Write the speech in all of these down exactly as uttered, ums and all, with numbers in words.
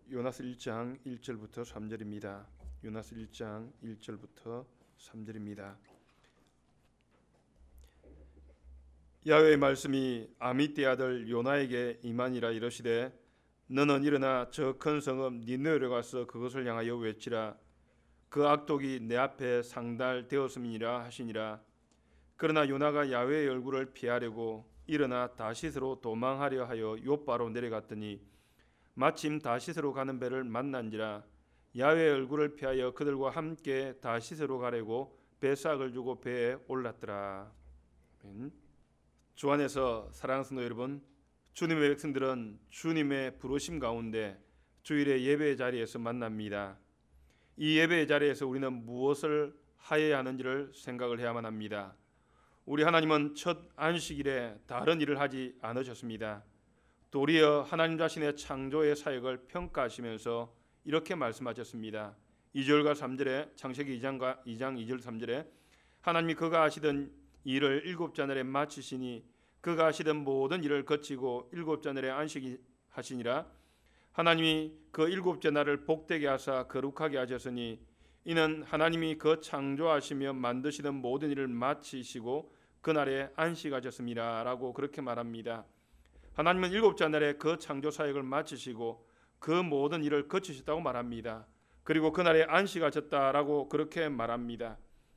요나서 일 장 일 절부터 삼 절입니다. 요나서 일 장 일 절부터 삼 절입니다. 야훼의 말씀이 아미떼 아들 요나에게 임하니라. 이르시되 너는 일어나 저 큰 성읍 니느웨로 가서 그것을 향하여 외치라. 그 악독이 내 앞에 상달되었음이니라 하시니라. 그러나 요나가 야훼의 얼굴을 피하려고 일어나 다시스로 도망하려 하여 욥바로 내려갔더니 마침 다시스로 가는 배를 만난지라. 야훼의 얼굴을 피하여 그들과 함께 다시스로 가려고 배삭을 주고 배에 올랐더라. 아멘. 주 안에서 사랑하는 성도 여러분, 주님의 백성들은 주님의 부르심 가운데 주일의 예배 자리에서 만납니다. 이 예배 자리에서 우리는 무엇을 하여야 하는지를 생각을 해야만 합니다. 우리 하나님은 첫 안식일에 다른 일을 하지 않으셨습니다. 도리어 하나님 자신의 창조의 사역을 평가하시면서 이렇게 말씀하셨습니다. 이 절과 삼 절에 창세기 이 장과 이 장 이 절 삼 절에 하나님이 그가 하시던 일을 일곱째 날에 마치시니 그가 하시던 모든 일을 거치고 일곱째 날에 안식하시니라. 하나님이 그 일곱째 날을 복되게 하사 거룩하게 하셨으니 이는 하나님이 그 창조하시며 만드시던 모든 일을 마치시고 그날에 안식하셨습니다 라고 그렇게 말합니다. 하나님은 일곱째 날에 그 창조 사역을 마치시고 그 모든 일을 거치셨다고 말합니다. 그리고 그날에 안식하셨다라고 그렇게 말합니다.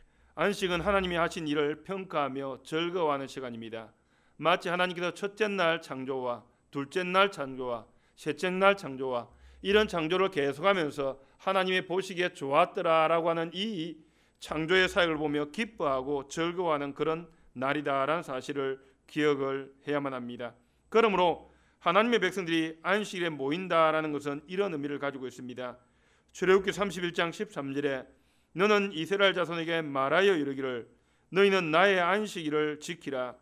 안식은 하나님이 하신 일을 평가하며 즐거워하는 시간입니다. 마치 하나님께서 첫째 날 창조와 둘째 날 창조와 셋째 날 창조와 이런 창조를 계속하면서 하나님의 보시기에 좋았더라라고 하는 이 창조의 사역을 보며 기뻐하고 즐거워하는 그런 날이다라는 사실을 기억을 해야만 합니다. 그러므로 하나님의 백성들이 안식일에 모인다라는 것은 이런 의미를 가지고 있습니다. 출애굽기 삼십일 장 십삼 절에 너는 이스라엘 자손에게 말하여 이르기를 너희는 나의 안식일을 지키라.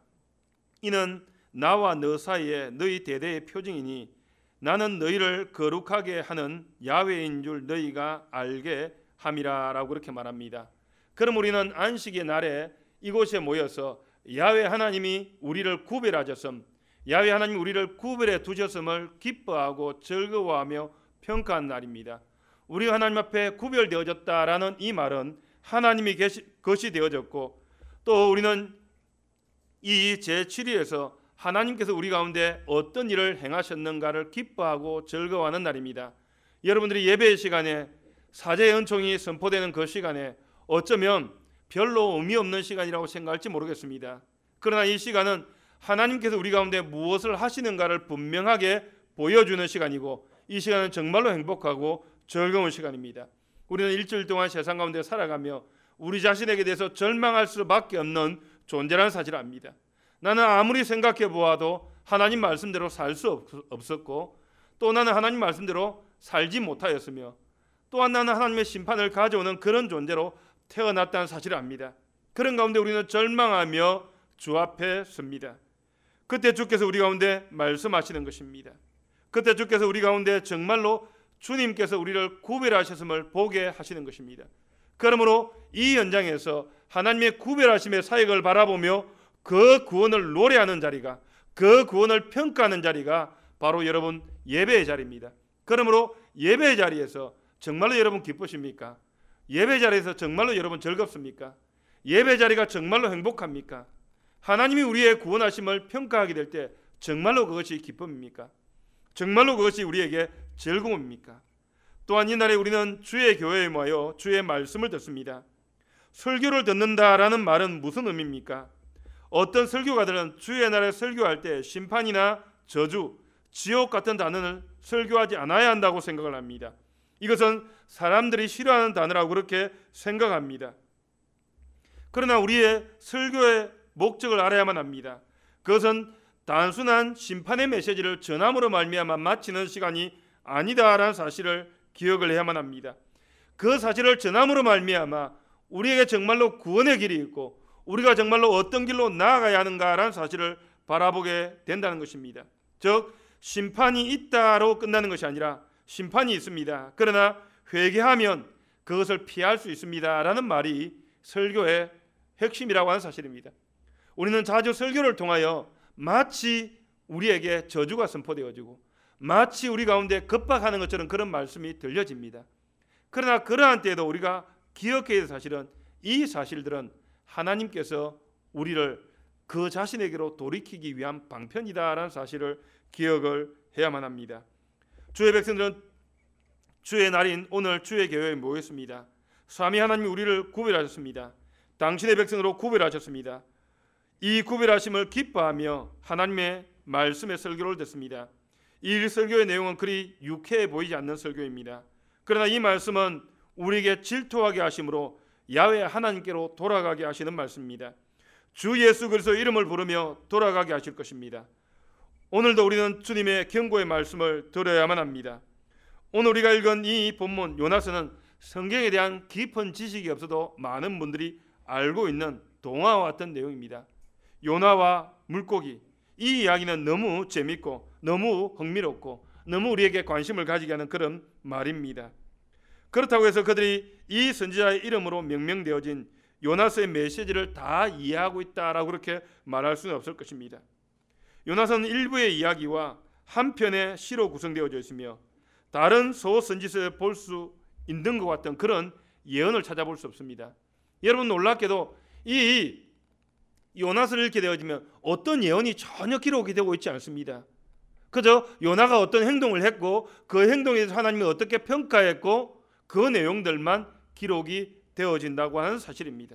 이는 나와 너 사이에 너희 대대의 표징이니 나는 너희를 거룩하게 하는 야훼인 줄 너희가 알게 함이라 라고 그렇게 말합니다. 그럼 우리는 안식의 날에 이곳에 모여서 야훼 하나님이 우리를 구별하셨음, 야훼 하나님이 우리를 구별해 두셨음을 기뻐하고 즐거워하며 평가한 날입니다. 우리가 하나님 앞에 구별되어졌다라는 이 말은 하나님이 계시, 것이 되어졌고 또 우리는 이 제칠 일에서 하나님께서 우리 가운데 어떤 일을 행하셨는가를 기뻐하고 즐거워하는 날입니다. 여러분들이 예배 시간에 사제의 은총이 선포되는 그 시간에 어쩌면 별로 의미 없는 시간이라고 생각할지 모르겠습니다. 그러나 이 시간은 하나님께서 우리 가운데 무엇을 하시는가를 분명하게 보여주는 시간이고 이 시간은 정말로 행복하고 즐거운 시간입니다. 우리는 일주일 동안 세상 가운데 살아가며 우리 자신에게 대해서 절망할 수밖에 없는 존재라는 사실을 압니다. 나는 아무리 생각해 보아도 하나님 말씀대로 살 수 없었고 또 나는 하나님 말씀대로 살지 못하였으며 또한 나는 하나님의 심판을 가져오는 그런 존재로 태어났다는 사실을 압니다. 그런 가운데 우리는 절망하며 주 앞에 섭니다. 그때 주께서 우리 가운데 말씀하시는 것입니다. 그때 주께서 우리 가운데 정말로 주님께서 우리를 구별하셨음을 보게 하시는 것입니다. 그러므로 이 현장에서 하나님의 구별하심의 사역을 바라보며 그 구원을 노래하는 자리가, 그 구원을 평가하는 자리가 바로 여러분 예배의 자리입니다. 그러므로 예배의 자리에서 정말로 여러분 기쁘십니까? 예배 자리에서 정말로 여러분 즐겁습니까? 예배 자리가 정말로 행복합니까? 하나님이 우리의 구원하심을 평가하게 될 때 정말로 그것이 기쁨입니까? 정말로 그것이 우리에게 즐거움입니까? 또한 이날에 우리는 주의 교회에 모여 주의 말씀을 듣습니다. 설교를 듣는다라는 말은 무슨 의미입니까? 어떤 설교가들은 주의 날에 설교할 때 심판이나 저주, 지옥 같은 단어를 설교하지 않아야 한다고 생각을 합니다. 이것은 사람들이 싫어하는 단어라고 그렇게 생각합니다. 그러나 우리의 설교의 목적을 알아야만 합니다. 그것은 단순한 심판의 메시지를 전함으로 말미암아 마치는 시간이 아니다라는 사실을 기억을 해야만 합니다. 그 사실을 전함으로 말미암아 우리에게 정말로 구원의 길이 있고 우리가 정말로 어떤 길로 나아가야 하는가라는 사실을 바라보게 된다는 것입니다. 즉 심판이 있다로 끝나는 것이 아니라 심판이 있습니다. 그러나 회개하면 그것을 피할 수 있습니다라는 말이 설교의 핵심이라고 하는 사실입니다. 우리는 자주 설교를 통하여 마치 우리에게 저주가 선포되어지고 마치 우리 가운데 급박하는 것처럼 그런 말씀이 들려집니다. 그러나 그러한 때에도 우리가 기억해야 할 사실은 이 사실들은 하나님께서 우리를 그 자신에게로 돌이키기 위한 방편이다라는 사실을 기억을 해야만 합니다. 주의 백성들은 주의 날인 오늘 주의 교회에 모였습니다. 삼위 하나님이 우리를 구별하셨습니다. 당신의 백성으로 구별하셨습니다. 이 구별하심을 기뻐하며 하나님의 말씀의 설교를 듣습니다. 이 설교의 내용은 그리 유쾌해 보이지 않는 설교입니다. 그러나 이 말씀은 우리에게 질투하게 하심으로 야훼 하나님께로 돌아가게 하시는 말씀입니다. 주 예수 그리스도의 이름을 부르며 돌아가게 하실 것입니다. 오늘도 우리는 주님의 경고의 말씀을 들어야만 합니다. 오늘 우리가 읽은 이 본문 요나서는 성경에 대한 깊은 지식이 없어도 많은 분들이 알고 있는 동화와 같은 내용입니다. 요나와 물고기, 이 이야기는 너무 재밌고 너무 흥미롭고 너무 우리에게 관심을 가지게 하는 그런 말입니다. 그렇다고 해서 그들이 이 선지자의 이름으로 명명되어진 요나서의 메시지를 다 이해하고 있다라고 그렇게 말할 수는 없을 것입니다. 요나서는 일부의 이야기와 한 편의 시로 구성되어져 있으며 다른 소선지서에 볼 수 있는 것 같은 그런 예언을 찾아볼 수 없습니다. 여러분 놀랍게도 이 요나서를 읽게 되어지면 어떤 예언이 전혀 기록이 되고 있지 않습니다. 그저 요나가 어떤 행동을 했고 그 행동에 대해서 하나님이 어떻게 평가했고 그 내용들만 기록이 되어진다고 하는 사실입니다.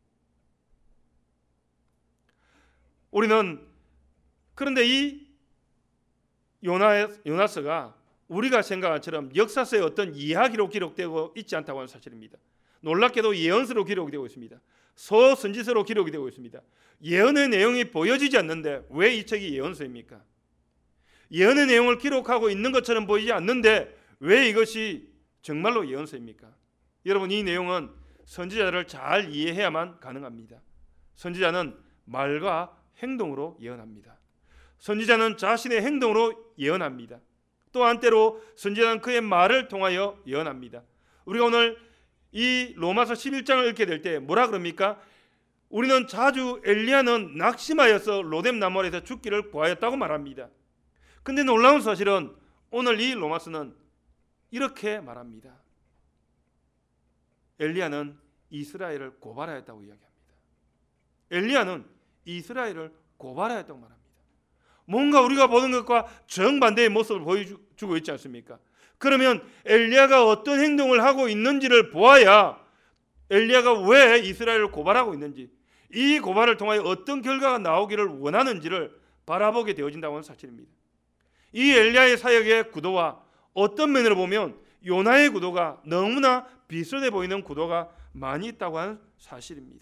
우리는 그런데 이 요나, 요나서가 우리가 생각한 것처럼 역사서의 어떤 이야기로 기록되고 있지 않다고 하는 사실입니다. 놀랍게도 예언서로 기록이 되고 있습니다. 소선지서로 기록이 되고 있습니다. 예언의 내용이 보여지지 않는데 왜 이 책이 예언서입니까? 예언의 내용을 기록하고 있는 것처럼 보이지 않는데 왜 이것이 정말로 예언서입니까? 여러분 이 내용은 선지자를 잘 이해해야만 가능합니다. 선지자는 말과 행동으로 예언합니다. 선지자는 자신의 행동으로 예언합니다. 또 한때로 선지자는 그의 말을 통하여 예언합니다. 우리가 오늘 이 로마서 십일 장을 읽게 될 때 뭐라 그럽니까? 우리는 자주 엘리야는 낙심하여서 로뎀 나무 아래서 죽기를 구하였다고 말합니다. 근데 놀라운 사실은 오늘 이 로마서는 이렇게 말합니다. 엘리야는 이스라엘을 고발하였다고 이야기합니다. 엘리야는 이스라엘을 고발하였다고 말합니다. 뭔가 우리가 보는 것과 정반대의 모습을 보여주고 있지 않습니까? 그러면 엘리야가 어떤 행동을 하고 있는지를 보아야 엘리야가 왜 이스라엘을 고발하고 있는지, 이 고발을 통하여 어떤 결과가 나오기를 원하는지를 바라보게 되어진다고 하는 사실입니다. 이 엘리야의 사역의 구도와 어떤 면으로 보면 요나의 구도가 너무나 비슷해 보이는 구도가 많이 있다고 하는 사실입니다.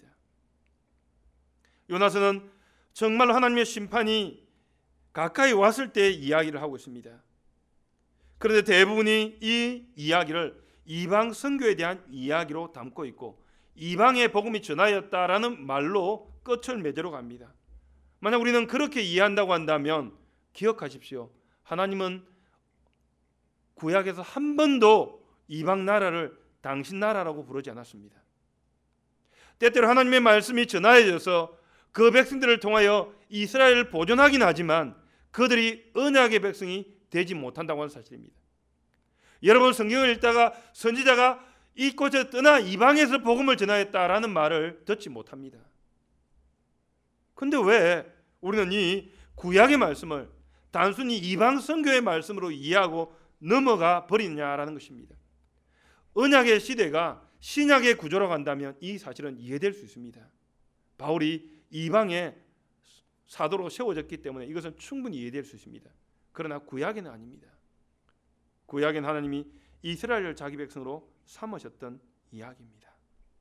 요나서는 정말 하나님의 심판이 가까이 왔을 때 이야기를 하고 있습니다. 그런데 대부분이 이 이야기를 이방 선교에 대한 이야기로 담고 있고 이방의 복음이 전하였다라는 말로 끝을 맺으러 갑니다. 만약 우리는 그렇게 이해한다고 한다면 기억하십시오. 하나님은 구약에서 한 번도 이방 나라를 당신 나라라고 부르지 않았습니다. 때때로 하나님의 말씀이 전하여져서 그 백성들을 통하여 이스라엘을 보존하긴 하지만 그들이 언약의 백성이 되지 못한다고 하는 사실입니다. 여러분 성경을 읽다가 선지자가 이곳에 떠나 이방에서 복음을 전하였다라는 말을 듣지 못합니다. 그런데 왜 우리는 이 구약의 말씀을 단순히 이방 선교의 말씀으로 이해하고 넘어가 버리느냐라는 것입니다. 언약의 시대가 신약의 구조로 간다면 이 사실은 이해될 수 있습니다. 바울이 이방의 사도로 세워졌기 때문에 이것은 충분히 이해될 수 있습니다. 그러나 구약에는 아닙니다. 구약엔 하나님이 이스라엘을 자기 백성으로 삼으셨던 이야기입니다.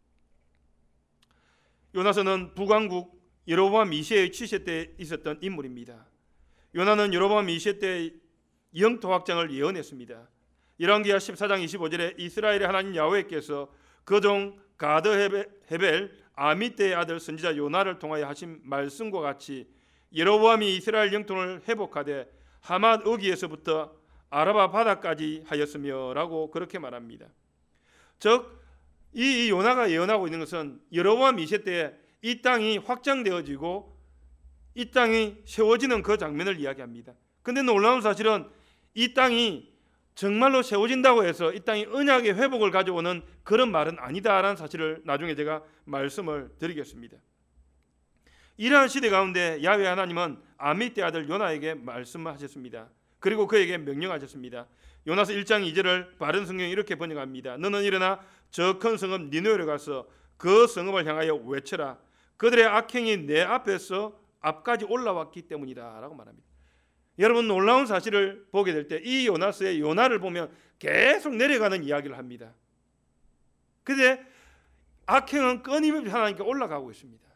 요나서는 북왕국 여로보암 이 세의 치세 때 있었던 인물입니다. 요나는 여로보암 이 세 때 영토 확장을 예언했습니다. 열왕기하 십사 장 이십오 절에 이스라엘의 하나님 야훼께서 그 종 가드 헤벨, 헤벨 아미떼의 아들 선지자 요나를 통하여 하신 말씀과 같이 여로보암이 이스라엘 영토를 회복하되 하맛 어기에서부터 아라바 바다까지 하였으며 라고 그렇게 말합니다. 즉 이 요나가 예언하고 있는 것은 여로보암 이 세 때 이 땅이 확장되어지고 이 땅이 세워지는 그 장면을 이야기합니다. 그런데 놀라운 사실은 이 땅이 정말로 세워진다고 해서 이 땅이 언약의 회복을 가져오는 그런 말은 아니다라는 사실을 나중에 제가 말씀을 드리겠습니다. 이러한 시대 가운데 야훼 하나님은 아미떼 아들 요나에게 말씀하셨습니다. 그리고 그에게 명령하셨습니다. 요나서 일 장 이 절을 바른 성경이 이렇게 번역합니다. 너는 일어나 저 큰 성읍 니느웨로 가서 그 성읍을 향하여 외쳐라. 그들의 악행이 내 앞에서 앞까지 올라왔기 때문이다 라고 말합니다. 여러분, 놀라운 사실을 보게 될 때 이 요나서의 요나를 보면 계속 내려가는 이야기를 합니다. 그런데 악행은 끊임없이 하나님께 올라가고 있습니다.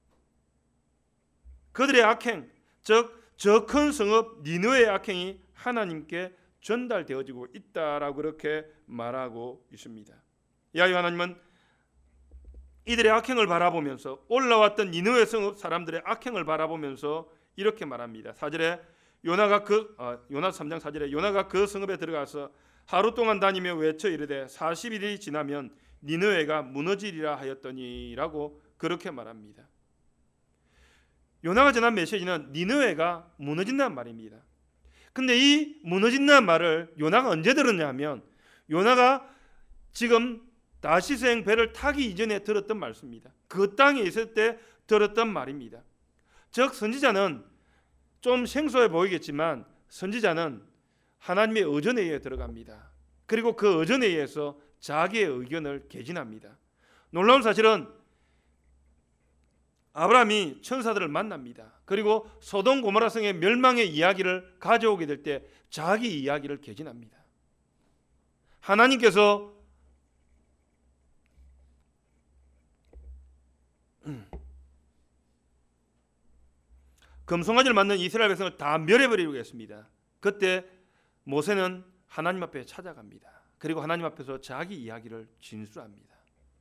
그들의 악행, 즉 저 큰 성읍 니느웨의 악행이 하나님께 전달되어지고 있다라고 그렇게 말하고 있습니다. 야훼 하나님은 이들의 악행을 바라보면서, 올라왔던 니느웨 성읍 사람들의 악행을 바라보면서 이렇게 말합니다. 사 절에 요나가 그 어, 요나서 삼 장 사 절에 요나가 그 성읍에 들어가서 하루 동안 다니며 외쳐 이르되 사십 일이 지나면 니느웨가 무너지리라 하였더니라고 그렇게 말합니다. 요나가 전한 메시지는 니느웨가 무너진다는 말입니다. 근데 이 무너진다는 말을 요나가 언제 들었냐 하면 요나가 지금 다시스행 배를 타기 이전에 들었던 말씀입니다. 그 땅에 있을 때 들었던 말입니다. 즉 선지자는 좀 생소해 보이겠지만 선지자는 하나님의 의전에 의해 들어갑니다. 그리고 그 의전에 의해서 자기의 의견을 개진합니다. 놀라운 사실은 아브라함이 천사들을 만납니다. 그리고 소돔 고모라 성의 멸망의 이야기를 가져오게 될 때 자기 이야기를 개진합니다. 하나님께서 금송아지를 만든 이스라엘 백성을 다 멸해버리려고 했습니다. 그때 모세는 하나님 앞에 찾아갑니다. 그리고 하나님 앞에서 자기 이야기를 진술합니다.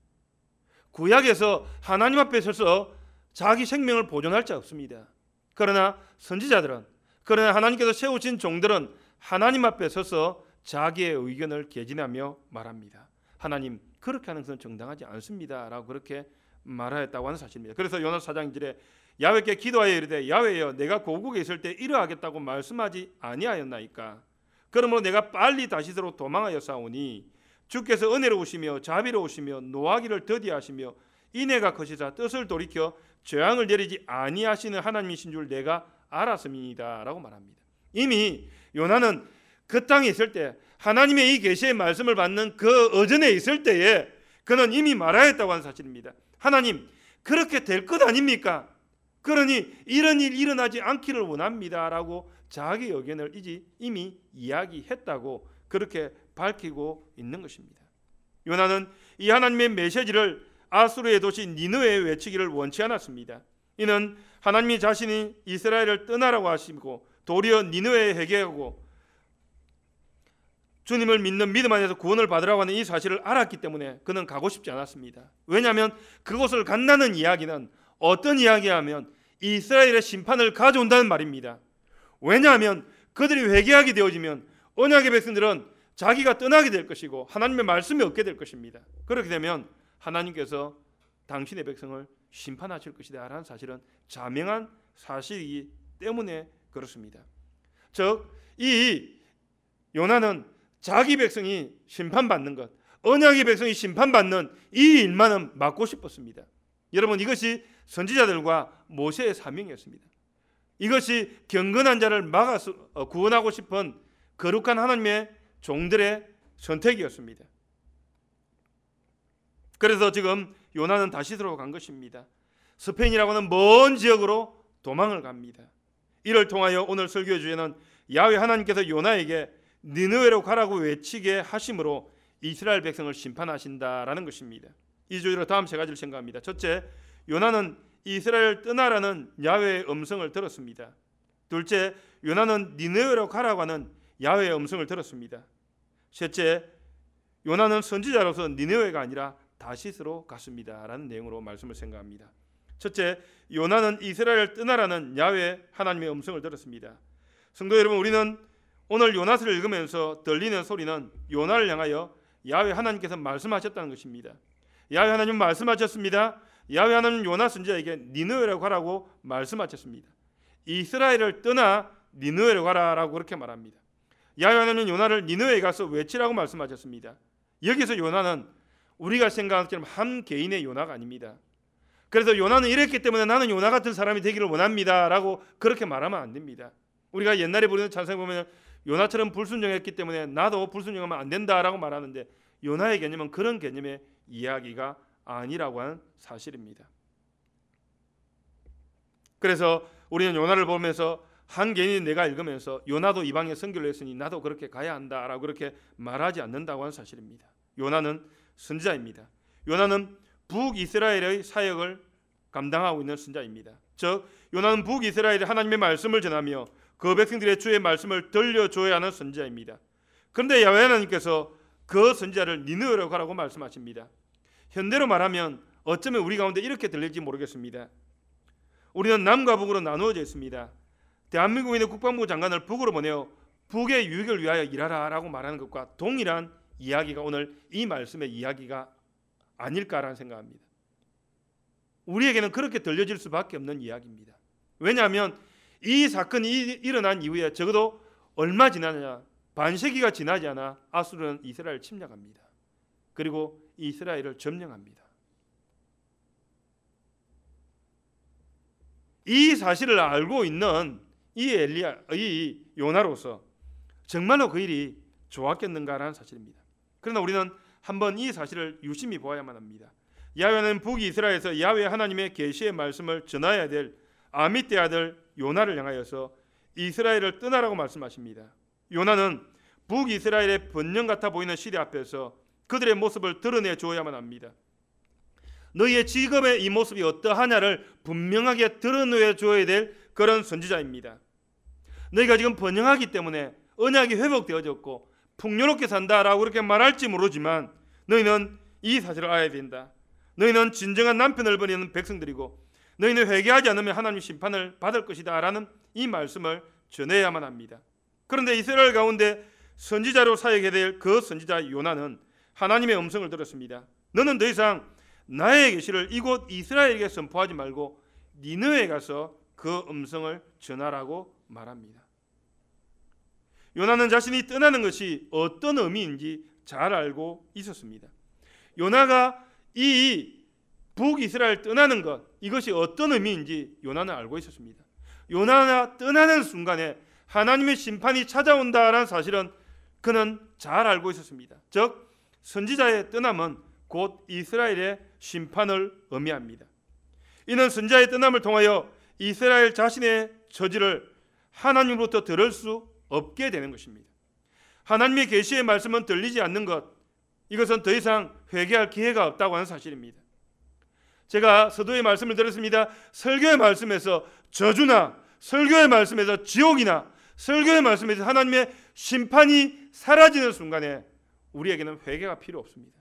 구약에서 하나님 앞에 서서 자기 생명을 보존할 자 없습니다. 그러나 선지자들은, 그러나 하나님께서 세우신 종들은 하나님 앞에 서서 자기의 의견을 개진하며 말합니다. 하나님, 그렇게 하는 것은 정당하지 않습니다 라고 그렇게 말하였다고 하는 사실입니다. 그래서 요나서 사 장 일 절에 야훼께 기도하여 이르되 야훼여 내가 고국에 있을 때 이러하겠다고 말씀하지 아니하였나이까. 그러므로 내가 빨리 다시스로 도망하여 싸우니 주께서 은혜로우시며 자비로우시며 노하기를 더디하시며 인애가 크시사 뜻을 돌이켜 재앙을 내리지 아니하시는 하나님이신 줄 내가 알았음이니이다 라고 말합니다. 이미 요나는 그 땅에 있을 때 하나님의 이 계시의 말씀을 받는 그 어전에 있을 때에 그는 이미 말하였다고 하는 사실입니다. 하나님, 그렇게 될 것 아닙니까? 그러니 이런 일 일어나지 않기를 원합니다 라고 자기 의견을 이미 이야기했다고 그렇게 밝히고 있는 것입니다. 요나는 이 하나님의 메시지를 아수르의 도시 니느웨에 외치기를 원치 않았습니다. 이는 하나님이 자신이 이스라엘을 떠나라고 하시고 도리어 니느웨에 회개하고 주님을 믿는 믿음 안에서 구원을 받으라고 하는 이 사실을 알았기 때문에 그는 가고 싶지 않았습니다. 왜냐하면 그곳을 간다는 이야기는 어떤 이야기하면 이스라엘의 심판을 가져온다는 말입니다. 왜냐하면 그들이 회개하게 되어지면 언약의 백성들은 자기가 떠나게 될 것이고 하나님의 말씀이 없게 될 것입니다. 그렇게 되면 하나님께서 당신의 백성을 심판하실 것이다 라는 사실은 자명한 사실이기 때문에 그렇습니다. 즉, 이 요나는 자기 백성이 심판받는 것, 언약의 백성이 심판받는 이 일만은 막고 싶었습니다. 여러분, 이것이 선지자들과 모세의 사명이었습니다. 이것이 경건한 자를 막아 구원하고 싶은 거룩한 하나님의 종들의 선택이었습니다. 그래서 지금 요나는 다시스로 간 것입니다. 스페인이라고 하는 먼 지역으로 도망을 갑니다. 이를 통하여 오늘 설교 주제는 야훼 하나님께서 요나에게 니느웨로 가라고 외치게 하심으로 이스라엘 백성을 심판하신다라는 것입니다. 이 주제로 다음 세 가지를 생각합니다. 첫째, 요나는 이스라엘을 떠나라는 야훼의 음성을 들었습니다. 둘째, 요나는 니느웨로 가라고 하는 야훼의 음성을 들었습니다. 셋째, 요나는 선지자로서 니느웨가 아니라 다시스로 갔습니다 라는 내용으로 말씀을 생각합니다. 첫째, 요나는 이스라엘을 떠나라는 야훼 하나님의 음성을 들었습니다. 성도 여러분, 우리는 오늘 요나서를 읽으면서 들리는 소리는 요나를 향하여 야훼 하나님께서 말씀하셨다는 것입니다. 야훼 하나님 말씀하셨습니다. 야훼 하나님 요나 선지자에게 니느웨로 가라고 말씀하셨습니다. 이스라엘을 떠나 니느웨로 가라라고 그렇게 말합니다. 야훼 하나님은 요나를 니느웨에 가서 외치라고 말씀하셨습니다. 여기서 요나는 우리가 생각하는 것처럼 한 개인의 요나가 아닙니다. 그래서 요나는 이랬기 때문에 나는 요나 같은 사람이 되기를 원합니다 라고 그렇게 말하면 안 됩니다. 우리가 옛날에 부르는 찬송에 보면 요나처럼 불순종했기 때문에 나도 불순종하면 안 된다라고 말하는데, 요나의 개념은 그런 개념의 이야기가 아니라고 하는 사실입니다. 그래서 우리는 요나를 보면서 한 개인이 내가 읽으면서 요나도 이방에 선교를 했으니 나도 그렇게 가야 한다라고 그렇게 말하지 않는다고 하는 사실입니다. 요나는 선지자입니다. 요나는 북이스라엘의 사역을 감당하고 있는 선지자입니다. 즉 요나는 북이스라엘에 하나님의 말씀을 전하며 그 백성들의 주의 말씀을 들려줘야 하는 선지자입니다. 그런데 야훼 하나님께서 그 선지자를 니느웨로 가라고 말씀하십니다. 현대로 말하면 어쩌면 우리 가운데 이렇게 들릴지 모르겠습니다. 우리는 남과 북으로 나누어져 있습니다. 대한민국에 있는 국방부 장관을 북으로 보내어 북의 유익을 위하여 일하라 라고 말하는 것과 동일한 이야기가 오늘 이 말씀의 이야기가 아닐까라는 생각합니다. 우리에게는 그렇게 들려질 수밖에 없는 이야기입니다. 왜냐하면 이 사건이 일어난 이후에 적어도 얼마 지나냐, 반세기가 지나지 않아 아수르는 이스라엘을 침략합니다. 그리고 이스라엘을 점령합니다. 이 사실을 알고 있는 이 엘리야, 이 요나로서 정말로 그 일이 좋았겠는가라는 사실입니다. 그러나 우리는 한번 이 사실을 유심히 보아야만 합니다. 야훼는 북이스라엘에서 야훼 하나님의 계시의 말씀을 전해야 될 아미떼 아들 요나를 향하여서 이스라엘을 떠나라고 말씀하십니다. 요나는 북이스라엘의 번영 같아 보이는 시대 앞에서 그들의 모습을 드러내 주어야만 합니다. 너희의 지금의 이 모습이 어떠하냐를 분명하게 드러내 줘야 될 그런 선지자입니다. 너희가 지금 번영하기 때문에 언약이 회복되어졌고 풍요롭게 산다라고 그렇게 말할지 모르지만 너희는 이 사실을 알아야 된다. 너희는 진정한 남편을 버리는 백성들이고 너희는 회개하지 않으면 하나님 심판을 받을 것이다 라는 이 말씀을 전해야만 합니다. 그런데 이스라엘 가운데 선지자로 사역해야 될 그 선지자 요나는 하나님의 음성을 들었습니다. 너는 더 이상 나의 계시를 이곳 이스라엘에게 선포하지 말고 니느웨에 가서 그 음성을 전하라고 말합니다. 요나는 자신이 떠나는 것이 어떤 의미인지 잘 알고 있었습니다. 요나가 이 북이스라엘 떠나는 것, 이것이 어떤 의미인지 요나는 알고 있었습니다. 요나가 떠나는 순간에 하나님의 심판이 찾아온다라는 사실은 그는 잘 알고 있었습니다. 즉 선지자의 떠남은 곧 이스라엘의 심판을 의미합니다. 이는 선지자의 떠남을 통하여 이스라엘 자신의 처지를 하나님으로부터 들을 수 없게 되는 것입니다. 하나님의 계시의 말씀은 들리지 않는 것, 이것은 더 이상 회개할 기회가 없다고 하는 사실입니다. 제가 서도의 말씀을 들었습니다. 설교의 말씀에서 저주나 설교의 말씀에서 지옥이나 설교의 말씀에서 하나님의 심판이 사라지는 순간에 우리에게는 회개가 필요 없습니다.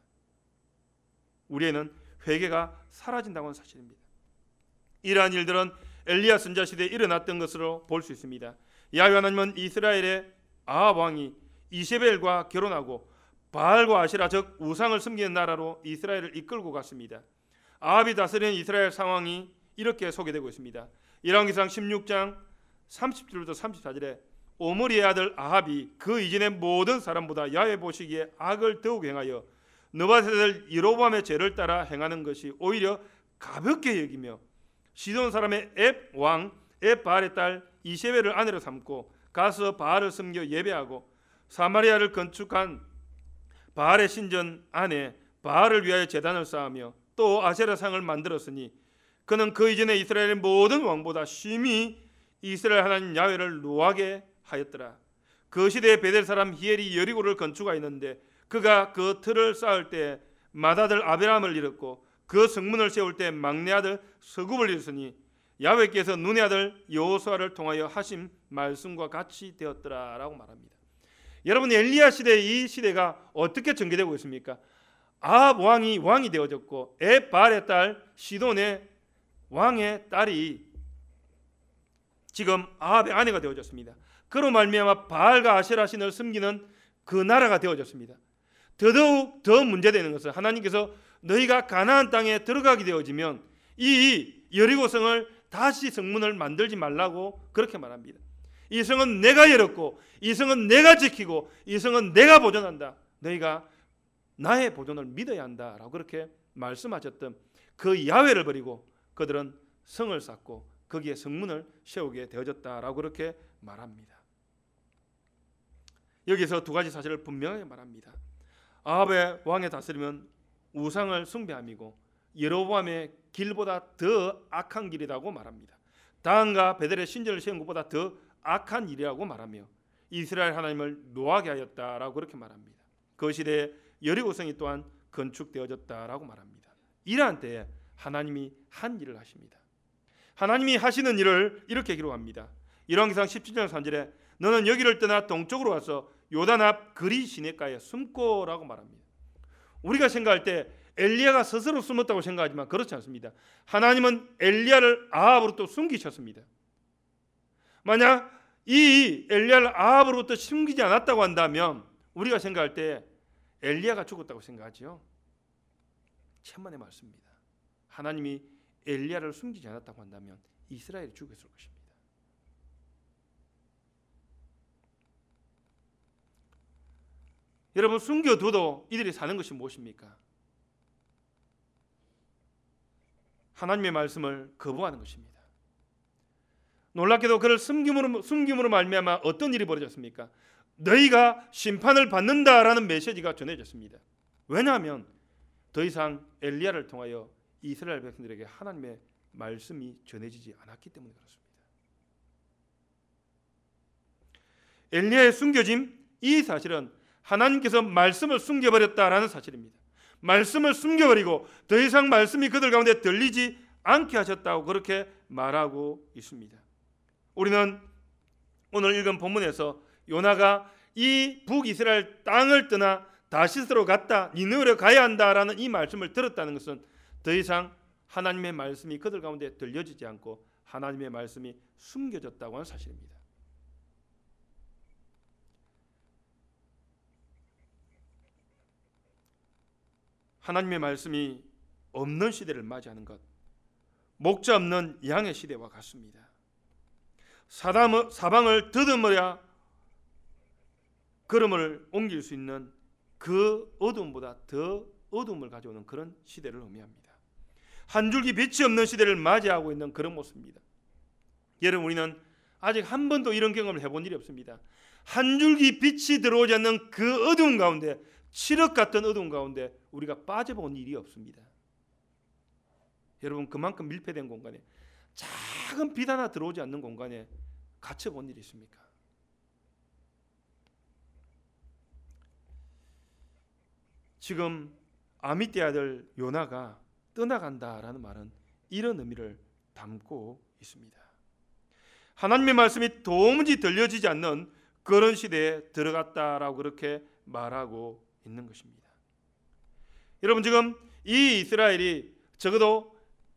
우리에는 회개가 사라진다고 하는 사실입니다. 이러한 일들은 엘리야 선지자 시대에 일어났던 것으로 볼 수 있습니다. 야훼 하나님은 이스라엘의 아합 왕이 이세벨과 결혼하고 바알과 아세라 즉 우상을 섬기는 나라로 이스라엘을 이끌고 갔습니다. 아합이 다스리는 이스라엘 상황이 이렇게 소개되고 있습니다. 열왕기상 십육 장 삼십 절부터 삼십사 절에 오므리의 아들 아합이 그 이전의 모든 사람보다 야훼 보시기에 악을 더욱 행하여 느바셋 아들 여로보암의 죄를 따라 행하는 것이 오히려 가볍게 여기며 시돈 사람의 앱 왕 앱 바알의 딸 이세벨을 아내로 삼고 가서 바알을 섬겨 예배하고 사마리아를 건축한 바알의 신전 안에 바알을 위하여 제단을 쌓으며 또 아세라상을 만들었으니 그는 그 이전에 이스라엘의 모든 왕보다 심히 이스라엘 하나님 야훼를 노하게 하였더라. 그 시대에 베델 사람 히엘이 여리고를 건축하였는데 그가 그 틀을 쌓을 때 맏아들 아벨람을 잃었고 그 성문을 세울 때 막내 아들 서굽을 잃었으니 야훼께서 눈의 아들 여호수아를 통하여 하신 말씀과 같이 되었더라 라고 말합니다. 여러분, 엘리야 시대 이 시대가 어떻게 전개되고 있습니까? 아합 왕이 왕이 되어졌고 앱 바알의 딸 시돈의 왕의 딸이 지금 아합의 아내가 되어졌습니다. 그로 말미암아 바알과 아세라 신을 섬기는 그 나라가 되어졌습니다. 더더욱 더 문제되는 것은 하나님께서 너희가 가나안 땅에 들어가게 되어지면 이 여리고성을 다시 성문을 만들지 말라고 그렇게 말합니다. 이 성은 내가 열었고 이 성은 내가 지키고 이 성은 내가 보존한다. 너희가 나의 보존을 믿어야 한다라고 그렇게 말씀하셨던 그 야훼를 버리고 그들은 성을 쌓고 거기에 성문을 세우게 되어졌다라고 그렇게 말합니다. 여기서 두 가지 사실을 분명하게 말합니다. 아합의 왕의 다스림은 우상을 숭배함이고 여로보암의 길보다 더 악한 길이라고 말합니다. 다한과 베델의 신전을 세운 것보다 더 악한 일이라고 말하며 이스라엘 하나님을 노하게 하였다라고 그렇게 말합니다. 그 시대에 여리고성이 또한 건축되어졌다라고 말합니다. 이러한 때에 하나님이 한 일을 하십니다. 하나님이 하시는 일을 이렇게 기록합니다. 열왕기상 십칠 장 삼 절에 너는 여기를 떠나 동쪽으로 와서 요단 앞 그리 시냇가에 숨고라고 말합니다. 우리가 생각할 때 엘리야가 스스로 숨었다고 생각하지만 그렇지 않습니다. 하나님은 엘리야를 아합으로부터 숨기셨습니다. 만약 이 엘리야를 아합으로부터 숨기지 않았다고 한다면 우리가 생각할 때 엘리야가 죽었다고 생각하죠. 천만의 말씀입니다. 하나님이 엘리야를 숨기지 않았다고 한다면 이스라엘이 죽었을 것입니다. 여러분, 숨겨둬도 이들이 사는 것이 무엇입니까? 하나님의 말씀을 거부하는 것입니다. 놀랍게도 그를 숨김으로, 숨김으로 말미암아 어떤 일이 벌어졌습니까? 너희가 심판을 받는다라는 메시지가 전해졌습니다. 왜냐하면 더 이상 엘리야를 통하여 이스라엘 백성들에게 하나님의 말씀이 전해지지 않았기 때문에 그렇습니다. 엘리야의 숨겨짐, 이 사실은 하나님께서 말씀을 숨겨버렸다라는 사실입니다. 말씀을 숨겨버리고 더 이상 말씀이 그들 가운데 들리지 않게 하셨다고 그렇게 말하고 있습니다. 우리는 오늘 읽은 본문에서 요나가 이 북이스라엘 땅을 떠나 다시스로 갔다 니느웨로 가야 한다라는 이 말씀을 들었다는 것은 더 이상 하나님의 말씀이 그들 가운데 들려지지 않고 하나님의 말씀이 숨겨졌다고 하는 사실입니다. 하나님의 말씀이 없는 시대를 맞이하는 것, 목자 없는 양의 시대와 같습니다. 사담, 사방을 더듬어야 걸음을 옮길 수 있는 그 어둠보다 더 어둠을 가져오는 그런 시대를 의미합니다. 한 줄기 빛이 없는 시대를 맞이하고 있는 그런 모습입니다. 여러분, 우리는 아직 한 번도 이런 경험을 해본 일이 없습니다. 한 줄기 빛이 들어오지 않는 그 어두운 가운데, 칠흑 같은 어두운 가운데 우리가 빠져본 일이 없습니다. 여러분, 그만큼 밀폐된 공간에, 작은 빛 하나 들어오지 않는 공간에 갇혀본 일이 있습니까? 지금 아미떼 아들 요나가 떠나간다라는 말은 이런 의미를 담고 있습니다. 하나님의 말씀이 도무지 들려지지 않는 그런 시대에 들어갔다라고 그렇게 말하고 있는 것입니다. 여러분, 지금 이 이스라엘이 적어도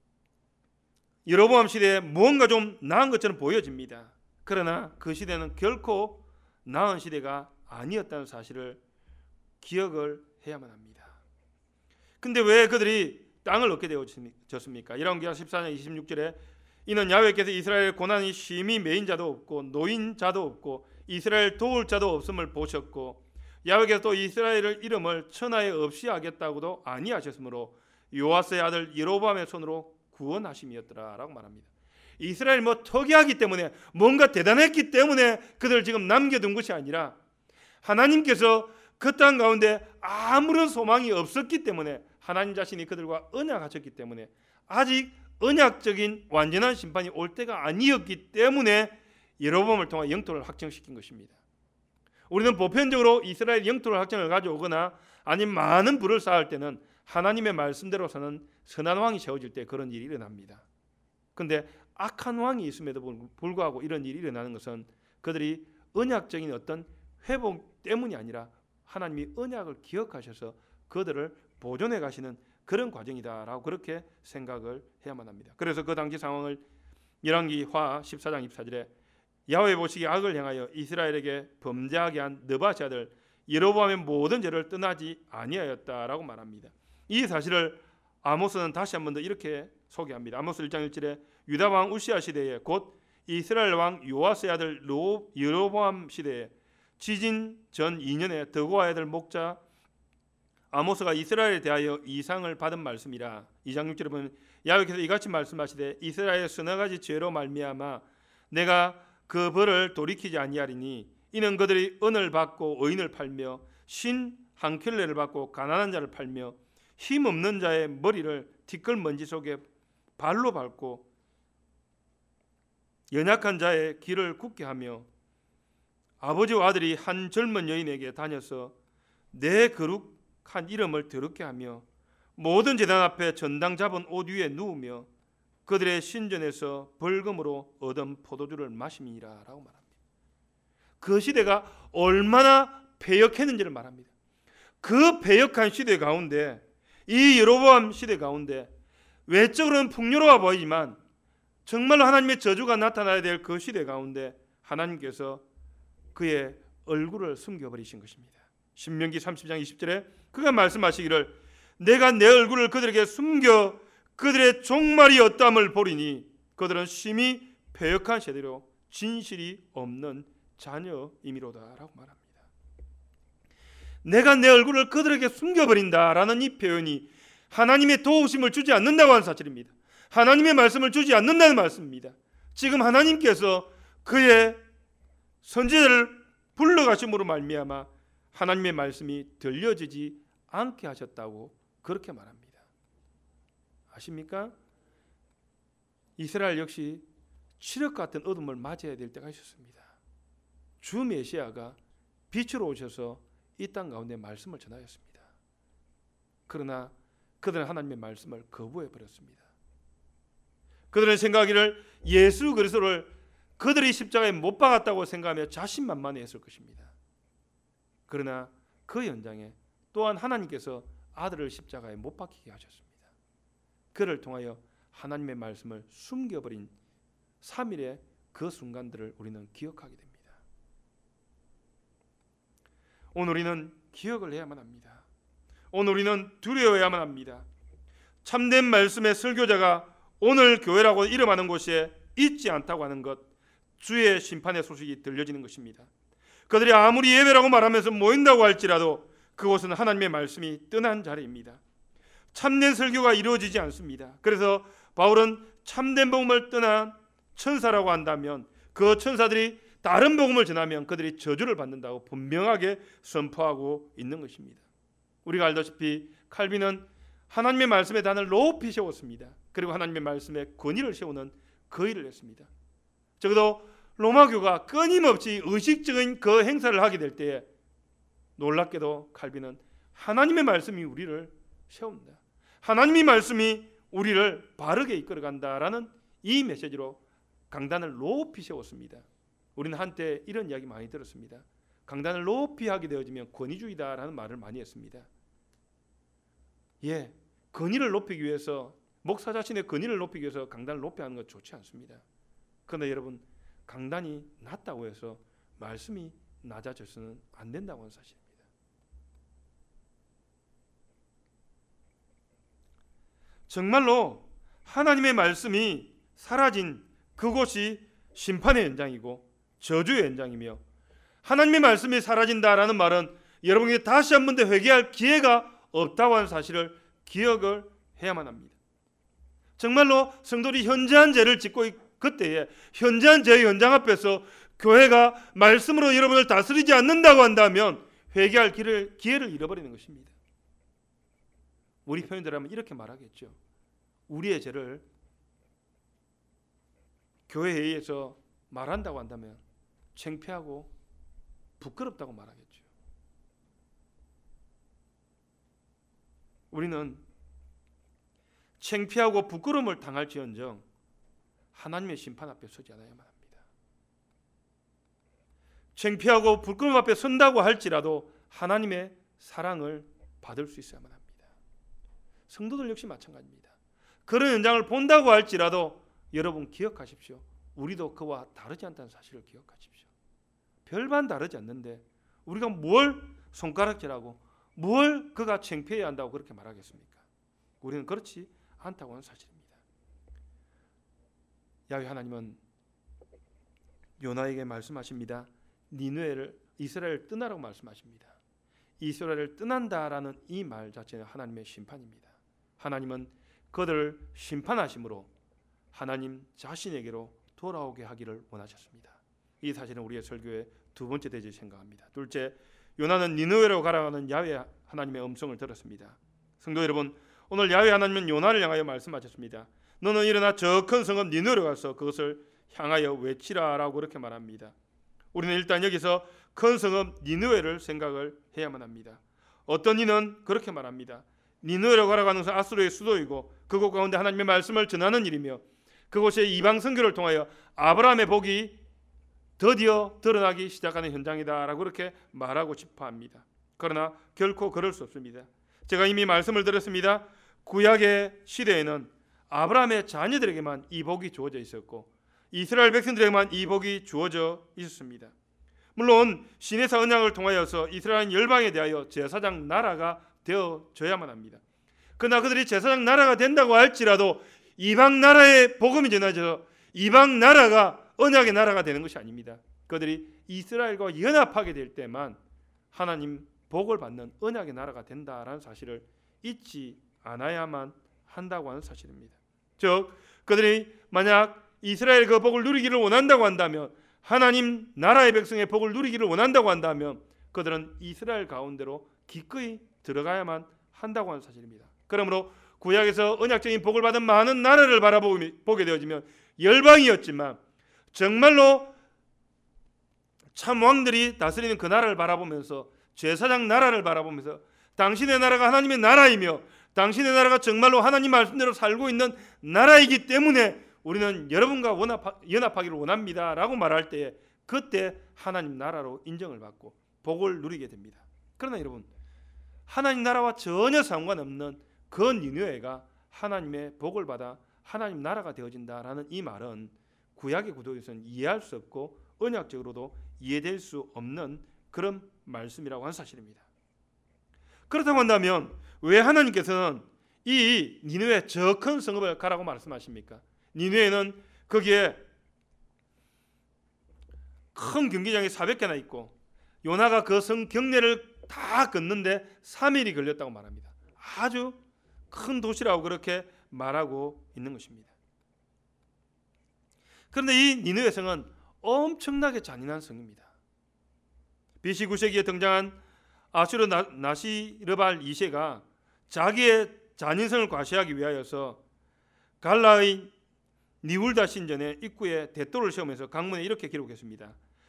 여로보암 시대에 무언가 좀 나은 것처럼 보여집니다. 그러나 그 시대는 결코 나은 시대가 아니었다는 사실을 기억을 해야만 합니다. 근데 왜 그들이 땅을 얻게 되어졌습니까? 열왕기하 십사 장 이십육 절에 이는 야훼께서 이스라엘 고난이 심히 메인 자도 없고 노인 자도 없고 이스라엘 도울 자도 없음을 보셨고 야훼께서 또 이스라엘의 이름을 천하에 없이 하겠다고도 아니하셨으므로 요아스의 아들 여로보암의 손으로 구원하심이었더라라고 말합니다. 이스라엘 뭐 특이하기 때문에, 뭔가 대단했기 때문에 그들 지금 남겨둔 것이 아니라 하나님께서 그 땅 가운데 아무런 소망이 없었기 때문에, 하나님 자신이 그들과 언약하셨기 때문에, 아직 언약적인 완전한 심판이 올 때가 아니었기 때문에 여로보암을 통해 영토를 확정시킨 것입니다. 우리는 보편적으로 이스라엘 영토를 확정을 가져오거나 아니면 많은 부를 쌓을 때는 하나님의 말씀대로 사는 선한 왕이 세워질 때 그런 일이 일어납니다. 그런데 악한 왕이 있음에도 불구하고 이런 일이 일어나는 것은 그들이 언약적인 어떤 회복 때문이 아니라 하나님이 언약을 기억하셔서 그들을 보존해 가시는 그런 과정이다라고 그렇게 생각을 해야만 합니다. 그래서 그 당시 상황을 열왕기하 십사 장 이십사 절에 야훼 보시기에 악을 행하여 이스라엘에게 범죄하게 한 느바시 아들 여로보암의 모든 죄를 떠나지 아니하였다라고 말합니다. 이 사실을 아모스는 다시 한 번 더 이렇게 소개합니다. 아모스 일 장 일 절에 유다 왕 우시야 시대에 곧 이스라엘 왕 요아스의 아들 여로보암 시대에 지진 전 이 년에 드고아의 아들 목자 아모스가 이스라엘에 대하여 이상을 받은 말씀이라. 이 장 육 절에 보면 야훼께서 이같이 말씀하시되 이스라엘의 서너 가지 죄로 말미암아 내가 그 벌을 돌이키지 아니하리니 이는 그들이 은을 받고 의인을 팔며 신 한 켤레를 받고 가난한 자를 팔며 힘없는 자의 머리를 티끌 먼지 속에 발로 밟고 연약한 자의 길을 굳게 하며 아버지와 아들이 한 젊은 여인에게 다녀서 내 거룩한 이름을 더럽게 하며 모든 제단 앞에 전당 잡은 옷 위에 누우며 그들의 신전에서 벌금으로 얻은 포도주를 마심이라 라고 말합니다. 그 시대가 얼마나 패역했는지를 말합니다. 그 패역한 시대 가운데, 이 여로보암 시대 가운데 외적으로는 풍요로워 보이지만 정말로 하나님의 저주가 나타나야 될 그 시대 가운데 하나님께서 그의 얼굴을 숨겨버리신 것입니다. 신명기 삼십 장 이십 절에 그가 말씀하시기를 내가 내 얼굴을 그들에게 숨겨 그들의 종말이 어떠함을 보리니 그들은 심히 패역한 세대로 진실이 없는 자녀임이로다 라고 말합니다. 내가 내 얼굴을 그들에게 숨겨버린다라는 이 표현이 하나님의 도우심을 주지 않는다고 하는 사실입니다. 하나님의 말씀을 주지 않는다는 말씀입니다. 지금 하나님께서 그의 선지자를 불러가심으로 말미암아 하나님의 말씀이 들려지지 않게 하셨다고 그렇게 말합니다. 아십니까? 이스라엘 역시 칠흑 같은 어둠을 맞이해야 될 때가 있었습니다. 주 메시아가 빛으로 오셔서 이 땅 가운데 말씀을 전하였습니다. 그러나 그들은 하나님의 말씀을 거부해 버렸습니다. 그들은 생각하기를 예수 그리스도를 그들이 십자가에 못 박았다고 생각하며 자신만만해했을 것입니다. 그러나 그 연장에 또한 하나님께서 아들을 십자가에 못 박히게 하셨습니다. 그를 통하여 하나님의 말씀을 숨겨버린 삼 일의 그 순간들을 우리는 기억하게 됩니다. 오늘 우리는 기억을 해야만 합니다. 오늘 우리는 두려워야만 합니다. 참된 말씀의 설교자가 오늘 교회라고 이름하는 곳에 있지 않다고 하는 것, 주의 심판의 소식이 들려지는 것입니다. 그들이 아무리 예배라고 말하면서 모인다고 할지라도 그곳은 하나님의 말씀이 떠난 자리입니다. 참된 설교가 이루어지지 않습니다. 그래서 바울은 참된 복음을 떠난 천사라고 한다면 그 천사들이 다른 복음을 전하면 그들이 저주를 받는다고 분명하게 선포하고 있는 것입니다. 우리가 알다시피 칼빈은 하나님의 말씀의 단을 높이 세웠습니다. 그리고 하나님의 말씀에 권위를 세우는 그 일을 했습니다. 적어도 로마교가 끊임없이 의식적인 그 행사를 하게 될 때에 놀랍게도 칼빈은 하나님의 말씀이 우리를 세운다, 하나님의 말씀이 우리를 바르게 이끌어간다라는 이 메시지로 강단을 높이 세웠습니다. 우리는 한때 이런 이야기 많이 들었습니다. 강단을 높이 하게 되어지면 권위주의다라는 말을 많이 했습니다. 예, 권위를 높이기 위해서, 목사 자신의 권위를 높이기 위해서 강단을 높이 하는 것 좋지 않습니다. 그런데 여러분, 강단이 낮다고 해서 말씀이 낮아져서는 안 된다고 하는 사실입니다. 정말로 하나님의 말씀이 사라진 그곳이 심판의 현장이고 저주의 현장이며, 하나님의 말씀이 사라진다라는 말은 여러분에게 다시 한 번 더 회개할 기회가 없다고 하는 사실을 기억을 해야만 합니다. 정말로 성도들이 현저한 죄를 짓고 그때에 현저한 죄의 현장 앞에서 교회가 말씀으로 여러분을 다스리지 않는다고 한다면 회개할 기회를, 기회를 잃어버리는 것입니다. 우리 표현대로 하면 이렇게 말하겠죠. 우리의 죄를 교회 회의에서 말한다고 한다면 창피하고 부끄럽다고 말하겠죠. 우리는 창피하고 부끄러움을 당할지언정 하나님의 심판 앞에 서지 않아야만 합니다. 창피하고 부끄러움 앞에 선다고 할지라도 하나님의 사랑을 받을 수 있어야만 합니다. 성도들 역시 마찬가지입니다. 그런 현장을 본다고 할지라도 여러분 기억하십시오. 우리도 그와 다르지 않다는 사실을 기억하십시오. 별반 다르지 않는데 우리가 뭘 손가락질하고 뭘 그가 창피해야 한다고 그렇게 말하겠습니까? 우리는 그렇지 않다고 하는 사실입니다. 야훼 하나님은 요나에게 말씀하십니다. 니느웨를 이스라엘을 떠나라고 말씀하십니다. 이스라엘을 떠난다라는 이 말 자체는 하나님의 심판입니다. 하나님은 그들을 심판하심으로 하나님 자신에게로 돌아오게 하기를 원하셨습니다. 이 사실은 우리의 설교의 두 번째 대지 생각합니다. 둘째, 요나는 니느웨로 가라는 야훼 하나님의 음성을 들었습니다. 성도 여러분, 오늘 야훼 하나님은 요나를 향하여 말씀하셨습니다. 너는 일어나 저 큰 성읍 니느웨로 가서 그것을 향하여 외치라라고 그렇게 말합니다. 우리는 일단 여기서 큰 성읍 니느웨를 생각을 해야만 합니다. 어떤 이는 그렇게 말합니다. 니느웨로 가라고 하는 것은 아수르의 수도이고 그곳 가운데 하나님의 말씀을 전하는 일이며 그곳에 이방 선교를 통하여 아브라함의 복이 드디어 드러나기 시작하는 현장이다라고 그렇게 말하고 싶어 합니다. 그러나 결코 그럴 수 없습니다. 제가 이미 말씀을 드렸습니다. 구약의 시대에는 아브라함의 자녀들에게만 이 복이 주어져 있었고 이스라엘 백성들에게만 이 복이 주어져 있었습니다. 물론 시내사 언약을 통하여서 이스라엘 열방에 대하여 제사장 나라가 되어져야만 합니다. 그러나 그들이 제사장 나라가 된다고 할지라도 이방 나라의 복음이 전해져 이방 나라가 언약의 나라가 되는 것이 아닙니다. 그들이 이스라엘과 연합하게 될 때만 하나님 복을 받는 언약의 나라가 된다라는 사실을 잊지 않아야만 한다고 하는 사실입니다. 즉 그들이 만약 이스라엘 그 복을 누리기를 원한다고 한다면, 하나님 나라의 백성의 복을 누리기를 원한다고 한다면 그들은 이스라엘 가운데로 기꺼이 들어가야만 한다고 하는 사실입니다. 그러므로 구약에서 언약적인 복을 받은 많은 나라를 바라보게 되어지면 열방이었지만 정말로 참 왕들이 다스리는 그 나라를 바라보면서 제사장 나라를 바라보면서 당신의 나라가 하나님의 나라이며 당신의 나라가 정말로 하나님 말씀대로 살고 있는 나라이기 때문에 우리는 여러분과 원합하, 연합하기를 원합니다 라고 말할 때에 그때 하나님 나라로 인정을 받고 복을 누리게 됩니다. 그러나 여러분, 하나님 나라와 전혀 상관없는 그 니느웨가 하나님의 복을 받아 하나님 나라가 되어진다라는 이 말은 구약의 구도에서는 이해할 수 없고 언약적으로도 이해될 수 없는 그런 말씀이라고 하는 사실입니다. 그렇다고 한다면 왜 하나님께서는 이 니느웨 저 큰 성읍을 가라고 말씀하십니까? 니느웨는 거기에 큰 경기장이 사백 개나 있고 요나가 그 성 경내를 다 걷는데 삼 일이 걸렸다고 말합니다. 아주 큰 도시라고 그렇게 말하고 있는 것입니다. 그런데 이 니느웨 성은 엄청나게 잔인한 성입니다. 비씨 구 세기에 등장한 아수르 나시르발 이 세가 자기의 잔인성을 과시하기 위하여서 갈라의 니울다 신전의 입구에 대도를 세우면서 강문에 이렇게 기록했습니다.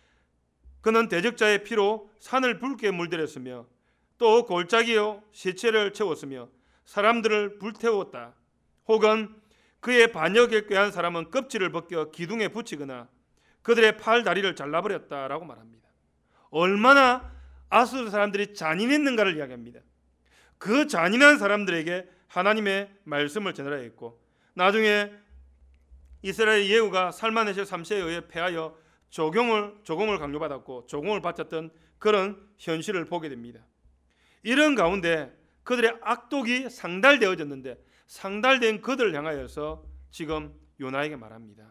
그는 대적자의 피로 산을 붉게 물들였으며 또 골짜기로 시체를 채웠으며 사람들을 불태웠다. 혹은 그의 반역에 꾀한 사람은 껍질을 벗겨 기둥에 붙이거나 그들의 팔 다리를 잘라버렸다라고 말합니다. 얼마나 아수르 사람들이 잔인했는가를 이야기합니다. 그 잔인한 사람들에게 하나님의 말씀을 전하려 했고 나중에 이스라엘 예후가 살마네셀 삼 세에 의해 패하여 조공을, 조공을 강요받았고 조공을 바쳤던 그런 현실을 보게 됩니다. 이런 가운데 그들의 악독이 상달되어졌는데 상달된 그들을 향하여서 지금 요나에게 말합니다.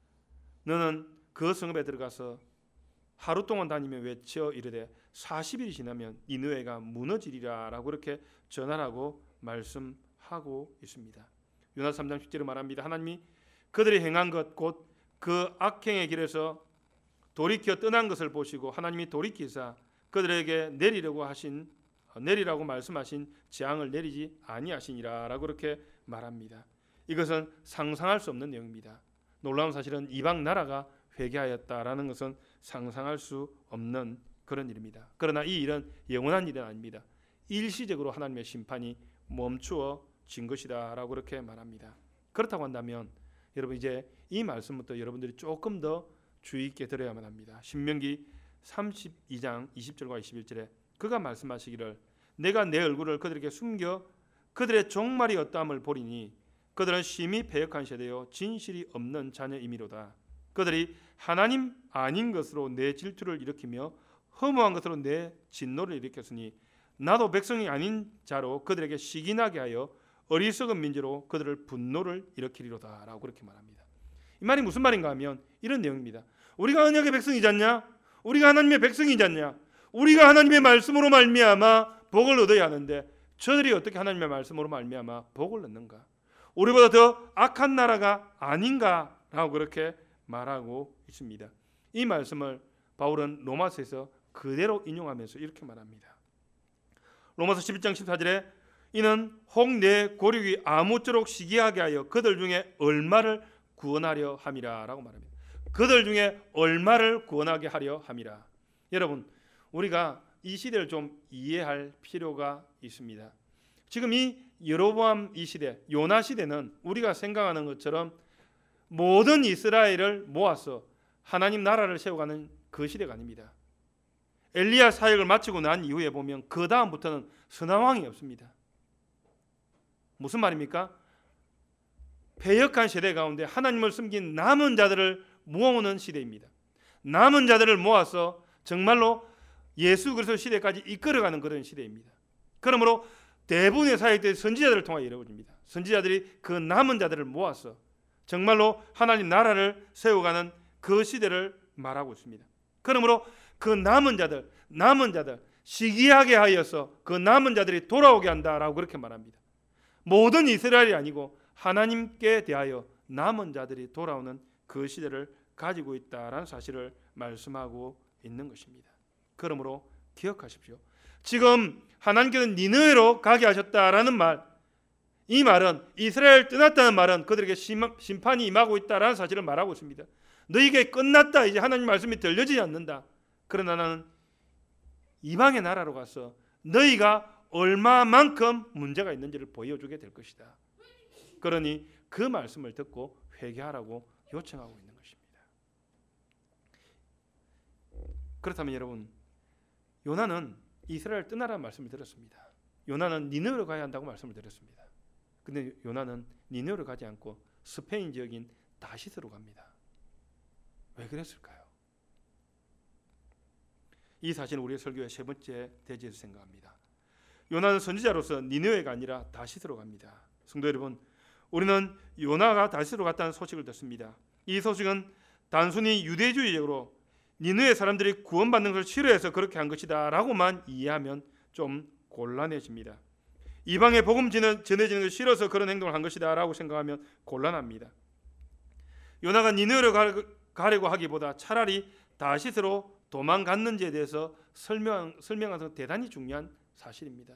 너는 그 성읍에 들어가서 하루 동안 다니며 외쳐 이르되 사십 일이 지나면 니느웨가 무너지리라 라고 그렇게 전하라고 말씀하고 있습니다. 요나 삼 장 십 절에 말합니다. 하나님이 그들이 행한 것 곧 그 악행의 길에서 돌이켜 떠난 것을 보시고 하나님이 돌이키사 그들에게 내리려고 하신 내리라고 말씀하신 재앙을 내리지 아니하시니라 라고 그렇게 말합니다. 이것은 상상할 수 없는 내용입니다. 놀라운 사실은 이방 나라가 회개하였다라는 것은 상상할 수 없는 그런 일입니다. 그러나 이 일은 영원한 일은 아닙니다. 일시적으로 하나님의 심판이 멈추어진 것이다 라고 그렇게 말합니다. 그렇다고 한다면 여러분 이제 이 말씀부터 여러분들이 조금 더 주의 있게 들어야만 합니다. 신명기 삼십이 장 이십 절과 이십일 절에 그가 말씀하시기를 내가 내 얼굴을 그들에게 숨겨 그들의 종말이 어떠함을 보리니 그들은 심히 패역한 세대요 진실이 없는 자녀이미로다. 그들이 하나님 아닌 것으로 내 질투를 일으키며 허무한 것으로 내 진노를 일으켰으니 나도 백성이 아닌 자로 그들에게 시기나게 하여 어리석은 민지로 그들을 분노를 일으키리로다 라고 그렇게 말합니다. 이 말이 무슨 말인가 하면 이런 내용입니다. 우리가 언약의 백성이지 않냐? 우리가 하나님의 백성이지 않냐? 우리가 하나님의 말씀으로 말미암아 복을 얻어야 하는데 저들이 어떻게 하나님의 말씀으로 말미암아 복을 얻는가? 우리보다 더 악한 나라가 아닌가라고 그렇게 말하고 있습니다. 이 말씀을 바울은 로마서에서 그대로 인용하면서 이렇게 말합니다. 로마서 십일 장 십사 절에 이는 혹 내 고륙이 아무쪼록 시기하게 하여 그들 중에 얼마를 구원하려 함이라라고 말합니다. 그들 중에 얼마를 구원하게 하려 함이라. 여러분, 우리가 이 시대를 좀 이해할 필요가 있습니다. 지금 이 여로보암 이 시대, 요나 시대는 우리가 생각하는 것처럼 모든 이스라엘을 모아서 하나님 나라를 세워가는 그 시대가 아닙니다. 엘리야 사역을 마치고 난 이후에 보면 그 다음부터는 선왕이 없습니다. 무슨 말입니까? 패역한 세대 가운데 하나님을 숨긴 남은 자들을 모으는 시대입니다. 남은 자들을 모아서 정말로 예수 그리스도 시대까지 이끌어가는 그런 시대입니다. 그러므로 대부분의 사역들이 선지자들을 통해 이루어집니다. 선지자들이 그 남은 자들을 모아서 정말로 하나님 나라를 세워가는 그 시대를 말하고 있습니다. 그러므로 그 남은 자들, 남은 자들 시기하게 하여서 그 남은 자들이 돌아오게 한다라고 그렇게 말합니다. 모든 이스라엘이 아니고 하나님께 대하여 남은 자들이 돌아오는 그 시대를 가지고 있다라는 사실을 말씀하고 있는 것입니다. 그러므로 기억하십시오. 지금 하나님께서 니느웨로 가게 하셨다라는 말, 이 말은 이스라엘 떠났다는 말은 그들에게 심판이 임하고 있다라는 사실을 말하고 있습니다. 너희에게 끝났다, 이제 하나님 말씀이 들려지지 않는다. 그러나 나는 이방의 나라로 가서 너희가 얼마만큼 문제가 있는지를 보여주게 될 것이다. 그러니 그 말씀을 듣고 회개하라고 요청하고 있는 것입니다. 그렇다면 여러분, 요나는 이스라엘 떠나라는 말씀을 들었습니다. 요나는 니느웨로 가야 한다고 말씀을 드렸습니다. 근데 요나는 니느웨로 가지 않고 스페인 지역인 다시스로 갑니다. 왜 그랬을까요? 이 사실은 우리의 설교의 세 번째 대지에서 생각합니다. 요나는 선지자로서 니느웨가 아니라 다시스로 갑니다. 성도 여러분, 우리는 요나가 다시스로 갔다는 소식을 듣습니다. 이 소식은 단순히 유대주의적으로 니느웨 사람들이 구원받는 것을 싫어해서 그렇게 한 것이다 라고만 이해하면 좀 곤란해집니다. 이방의 복음 전해지는 것이 싫어서 그런 행동을 한 것이다 라고 생각하면 곤란합니다. 요나가 니느웨로 가려고 하기보다 차라리 다시스로 도망갔는지에 대해서 설명, 설명하는 것은 대단히 중요한 사실입니다.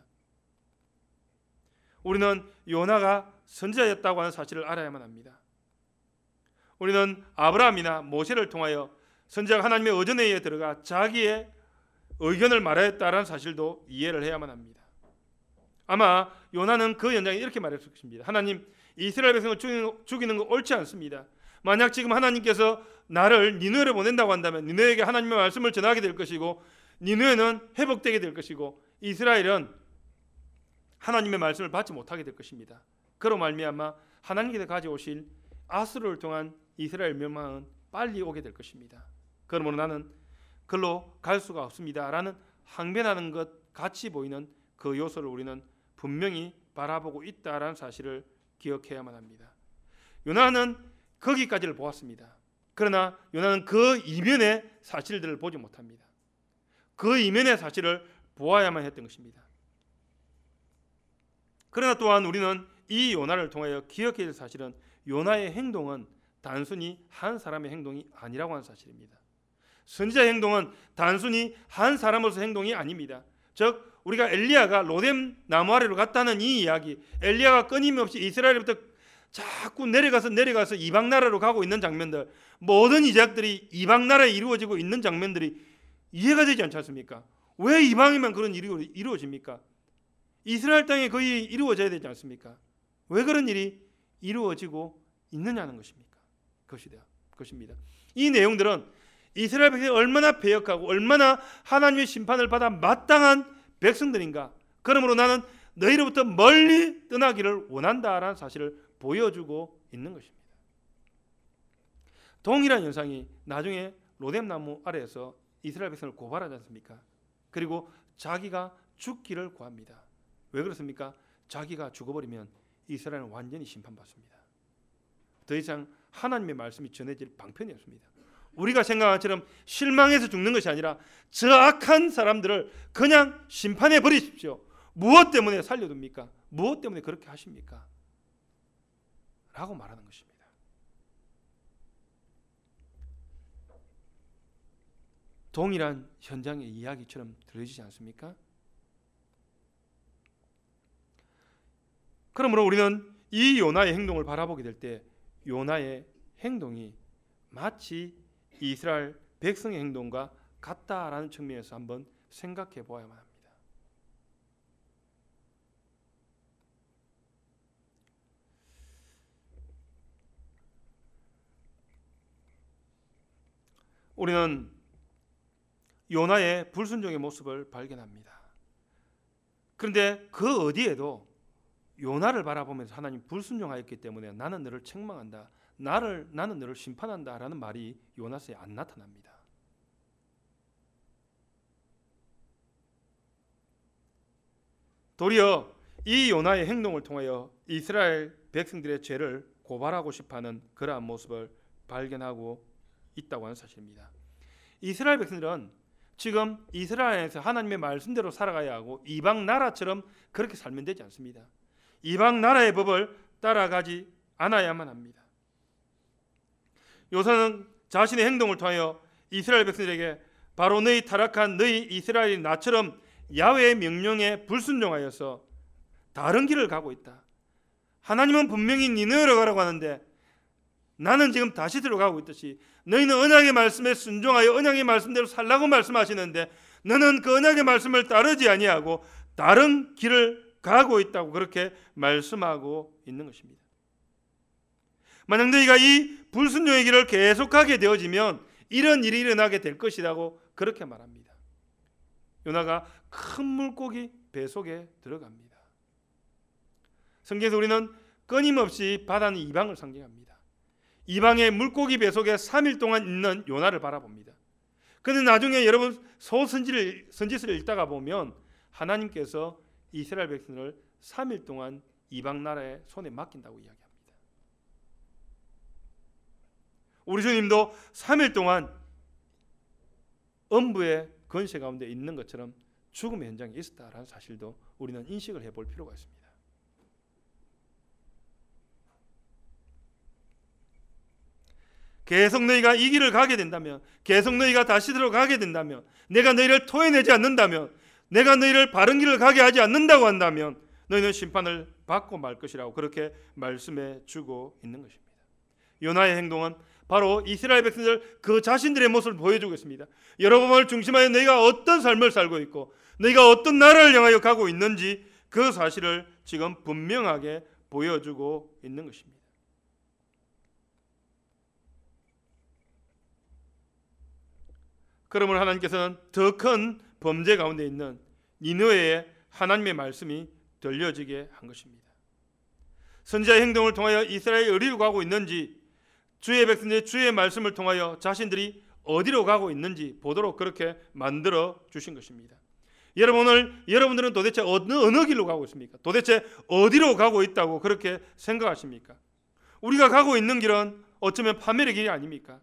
우리는 요나가 선지자였다고 하는 사실을 알아야만 합니다. 우리는 아브라함이나 모세를 통하여 선지자가 하나님의 의전에 의해 들어가 자기의 의견을 말하였다라는 사실도 이해를 해야만 합니다. 아마 요나는 그 연장에 이렇게 말했을 것입니다. 하나님, 이스라엘 백성을 죽이는, 죽이는 거 옳지 않습니다. 만약 지금 하나님께서 나를 니느웨로 보낸다고 한다면 니느웨에게 하나님의 말씀을 전하게 될 것이고 니느웨는 회복되게 될 것이고 이스라엘은 하나님의 말씀을 받지 못하게 될 것입니다. 그로 말미암아 하나님께서 가져오실 아수르를 통한 이스라엘 멸망은 빨리 오게 될 것입니다. 그러므로 나는 글로 갈 수가 없습니다라는 항변하는 것 같이 보이는 그 요소를 우리는 분명히 바라보고 있다라는 사실을 기억해야만 합니다. 요나는 거기까지를 보았습니다. 그러나 요나는 그 이면의 사실들을 보지 못합니다. 그 이면의 사실을 보아야만 했던 것입니다. 그러나 또한 우리는 이 요나를 통하여 기억해야 할 사실은 요나의 행동은 단순히 한 사람의 행동이 아니라고 하는 사실입니다. 선지자의 행동은 단순히 한 사람으로서 행동이 아닙니다. 즉 우리가 엘리야가 로뎀 나무 아래로 갔다는 이 이야기, 엘리야가 끊임없이 이스라엘부터 자꾸 내려가서 내려가서 이방 나라로 가고 있는 장면들, 모든 이적들이 이방 나라에 이루어지고 있는 장면들이 이해가 되지 않지 않습니까? 왜 이방에만 그런 일이 이루어집니까? 이스라엘 땅에 거의 이루어져야 되지 않습니까? 왜 그런 일이 이루어지고 있느냐는 것입니까? 그것이다. 그것입니다. 이 내용들은 이스라엘 백성이 얼마나 패역하고 얼마나 하나님의 심판을 받아 마땅한 백성들인가. 그러므로 나는 너희로부터 멀리 떠나기를 원한다라는 사실을 보여주고 있는 것입니다. 동일한 현상이 나중에 로뎀 나무 아래에서 이스라엘 백성을 고발하지 않습니까? 그리고 자기가 죽기를 구합니다. 왜 그렇습니까? 자기가 죽어버리면 이스라엘은 완전히 심판받습니다. 더 이상 하나님의 말씀이 전해질 방편이 없습니다. 우리가 생각한 것처럼 실망해서 죽는 것이 아니라 저 악한 사람들을 그냥 심판해 버리십시오. 무엇 때문에 살려둡니까? 무엇 때문에 그렇게 하십니까? 라고 말하는 것입니다. 동일한 현장의 이야기처럼 들려지지 않습니까? 그러므로 우리는 이 요나의 행동을 바라보게 될 때 요나의 행동이 마치 이스라엘 백성의 행동과 같다라는 측면에서 한번 생각해 보아야만 합니다. 우리는 요나의 불순종의 모습을 발견합니다. 그런데 그 어디에도 요나를 바라보면서 하나님 불순종하였기 때문에 나는 너를 책망한다, 나를 나는 너를 심판한다라는 말이 요나서에 안 나타납니다. 도리어 이 요나의 행동을 통하여 이스라엘 백성들의 죄를 고발하고 싶어하는 그러한 모습을 발견하고 있다고 하는 사실입니다. 이스라엘 백성들은 지금 이스라엘에서 하나님의 말씀대로 살아가야 하고 이방 나라처럼 그렇게 살면 되지 않습니다. 이방 나라의 법을 따라가지 않아야만 합니다. 요사는 자신의 행동을 통하여 이스라엘 백성들에게 바로 너희 타락한 너희 이스라엘이 나처럼 야훼의 명령에 불순종하여서 다른 길을 가고 있다. 하나님은 분명히 니느웨로 가라고 하는데 나는 지금 다시스로 가고 있듯이 너희는 언약의 말씀에 순종하여 언약의 말씀대로 살라고 말씀하시는데 너는 그 언약의 말씀을 따르지 아니하고 다른 길을 가고 있다고 그렇게 말씀하고 있는 것입니다. 만약 너희가 이 불순종의 길을 계속하게 되어지면 이런 일이 일어나게 될 것이라고 그렇게 말합니다. 요나가 큰 물고기 배 속에 들어갑니다. 성경에서 우리는 끊임없이 바다는 이방을 상징합니다. 이방의 물고기 배 속에 삼 일 동안 있는 요나를 바라봅니다. 그런데 나중에 여러분 소선지를 선지서를 읽다가 보면 하나님께서 이스라엘 백성을 삼 일 동안 이방 나라의 손에 맡긴다고 이야기합니다. 우리 주님도 삼 일 동안 음부의 권세 가운데 있는 것처럼 죽음의 현장에 있었다라는 사실도 우리는 인식을 해볼 필요가 있습니다. 계속 너희가 이 길을 가게 된다면, 계속 너희가 다시스로 가게 된다면, 내가 너희를 토해내지 않는다면, 내가 너희를 바른 길을 가게 하지 않는다고 한다면 너희는 심판을 받고 말 것이라고 그렇게 말씀해 주고 있는 것입니다. 요나의 행동은 바로 이스라엘 백성들 그 자신들의 모습을 보여주고 있습니다. 여러분을 중심하여 너희가 어떤 삶을 살고 있고 너희가 어떤 나라를 향하여 가고 있는지 그 사실을 지금 분명하게 보여주고 있는 것입니다. 그러므로 하나님께서는 더 큰 범죄 가운데 있는 니느웨에 하나님의 말씀이 들려지게 한 것입니다. 선지자의 행동을 통하여 이스라엘이 어디로 가고 있는지, 주의 백성들이 주의 말씀을 통하여 자신들이 어디로 가고 있는지 보도록 그렇게 만들어 주신 것입니다. 여러분 오늘 여러분들은 도대체 어느, 어느 길로 가고 있습니까? 도대체 어디로 가고 있다고 그렇게 생각하십니까? 우리가 가고 있는 길은 어쩌면 파멸의 길이 아닙니까?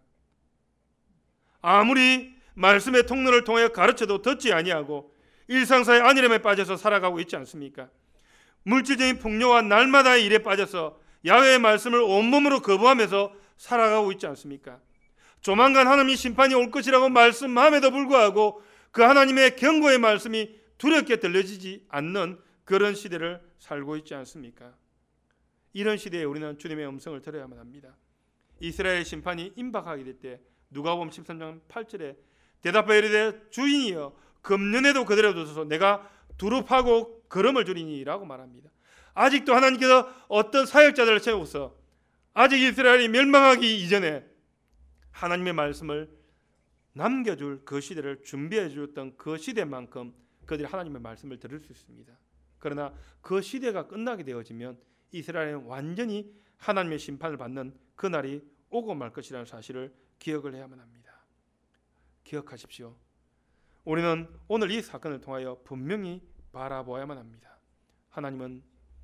아무리 말씀의 통로를 통하여 가르쳐도 듣지 아니하고 일상사의 안일함에 빠져서 살아가고 있지 않습니까? 물질적인 풍요와 날마다의 일에 빠져서 야훼의 말씀을 온몸으로 거부하면서 살아가고 있지 않습니까? 조만간 하나님의 심판이 올 것이라고 말씀함에도 불구하고 그 하나님의 경고의 말씀이 두렵게 들려지지 않는 그런 시대를 살고 있지 않습니까? 이런 시대에 우리는 주님의 음성을 들어야만 합니다. 이스라엘 심판이 임박하게 될 때 누가복음 십삼 장 팔 절에 대답하여 이르되 주인이여 금년에도 그대로 두소서 내가 두릅하고 걸음을 주리니 라고 말합니다. 아직도 하나님께서 어떤 사역자들을 세워서 아직 이스라엘이 멸망하기 이전에 하나님의 말씀을 남겨줄 그 시대를 준비해 주었던 그 시대만큼 그들이 하나님의 말씀을 들을 수 있습니다. 그러나 그 시대가 끝나게 되어지면 이스라엘은 완전히 하나님의 심판을 받는 그날이 오고 말 것이라는 사실을 기억을 해야만 합니다. 기억하십시오. 우리는 오늘 이 사건을 통하여 분명히 바라보아야만 합니다. 하나님은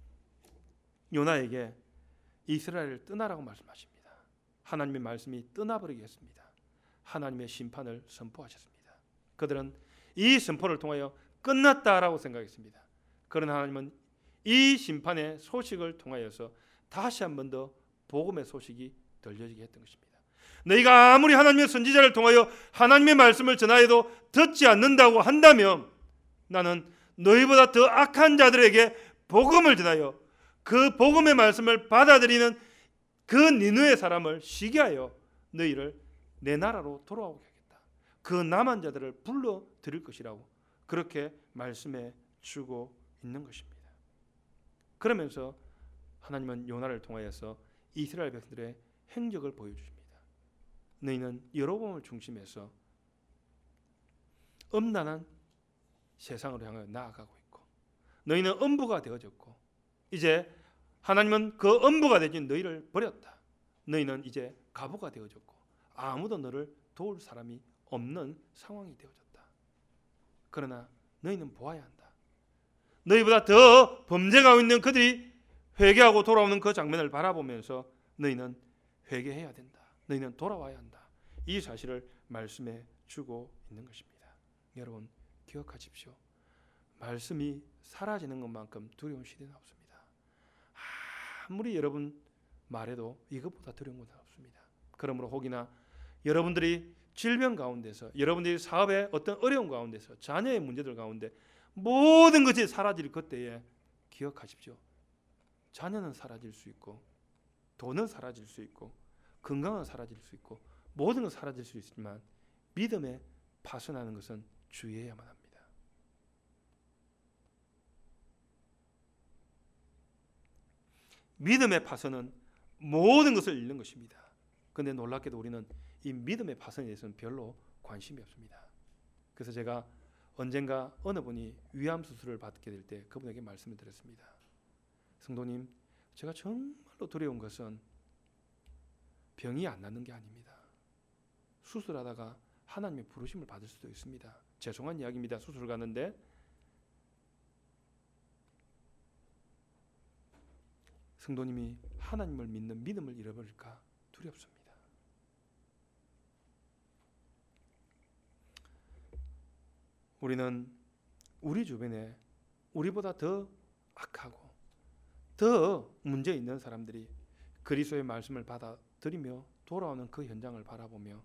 요나에게 이스라엘을 떠나라고 말씀하십니다. 하나님의 말씀이 떠나버리겠습니다. 하나님의 심판을 선포하셨습니다. 그들은 이 선포를 통하여 끝났다라고 생각했습니다. 그러나 하나님은 이 심판의 소식을 통하여서 다시 한 번 더 복음의 소식이 들려지게 했던 것입니다. 너희가 아무리 하나님의 선지자를 통하여 하나님의 말씀을 전하여도 듣지 않는다고 한다면 나는 너희보다 더 악한 자들에게 복음을 전하여 그 복음의 말씀을 받아들이는 그 니느웨 사람을 시게 하여 너희를 내 나라로 돌아오게 하겠다. 그 남은 자들을 불러 드릴 것이라고 그렇게 말씀해 주고 있는 것입니다. 그러면서 하나님은 요나를 통하여서 이스라엘 백성들의 행적을 보여주십니다. 너희는 여로보암을 중심해서 음란한 세상으로 향해 나아가고 있고 너희는 음부가 되어졌고 이제 하나님은 그 음부가 되어진 너희를 버렸다. 너희는 이제 가부가 되어졌고 아무도 너를 도울 사람이 없는 상황이 되어졌다. 그러나 너희는 보아야 한다. 너희보다 더 범죄가 있는 그들이 회개하고 돌아오는 그 장면을 바라보면서 너희는 회개해야 된다. 너희는 돌아와야 한다. 이 사실을 말씀해 주고 있는 것입니다. 여러분 기억하십시오. 말씀이 사라지는 것만큼 두려운 시대는 없습니다. 아무리 여러분 말해도 이것보다 두려운 것은 없습니다. 그러므로 혹이나 여러분들이 질병 가운데서 여러분들이 사업의 어떤 어려움 가운데서 자녀의 문제들 가운데 모든 것이 사라질 그때에 기억하십시오. 자녀는 사라질 수 있고 돈은 사라질 수 있고 건강은 사라질 수 있고 모든 건 사라질 수 있지만 믿음에 파손하는 것은 주의해야만 합니다. 믿음의 파손은 모든 것을 잃는 것입니다. 그런데 놀랍게도 우리는 이 믿음의 파손에 대해서는 별로 관심이 없습니다. 그래서 제가 언젠가 어느 분이 위암 수술을 받게 될 때 그분에게 말씀을 드렸습니다. 성도님, 제가 정말로 두려운 것은 병이 안 낫는 게 아닙니다. 수술하다가 하나님의 부르심을 받을 수도 있습니다. 죄송한 이야기입니다. 수술을 갔는데 성도님이 하나님을 믿는 믿음을 잃어버릴까 두렵습니다. 우리는 우리 주변에 우리보다 더 악하고 더 문제 있는 사람들이 그리스도의 말씀을 받아들이며 돌아오는 그 현장을 바라보며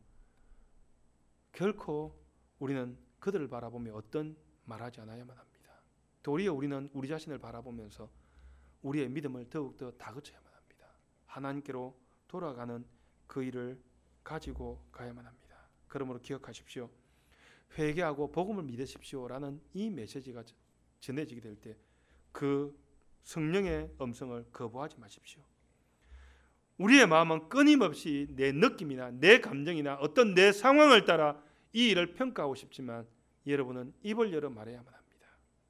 결코 우리는 그들을 바라보며 어떤 말하지 않아야만 합니다. 도리어 우리는 우리 자신을 바라보면서 우리의 믿음을 더욱더 다그쳐야만 합니다. 하나님께로 돌아가는 그 일을 가지고 가야만 합니다. 그러므로 기억하십시오. 회개하고 복음을 믿으십시오라는 이 메시지가 전해지게 될 때 그 성령의 음성을 거부하지 마십시오. 우리의 마음은 끊임없이 내 느낌이나 내 감정이나 어떤 내 상황을 따라 이 일을 평가하고 싶지만 여러분은 입을 열어 말해야만 합니다.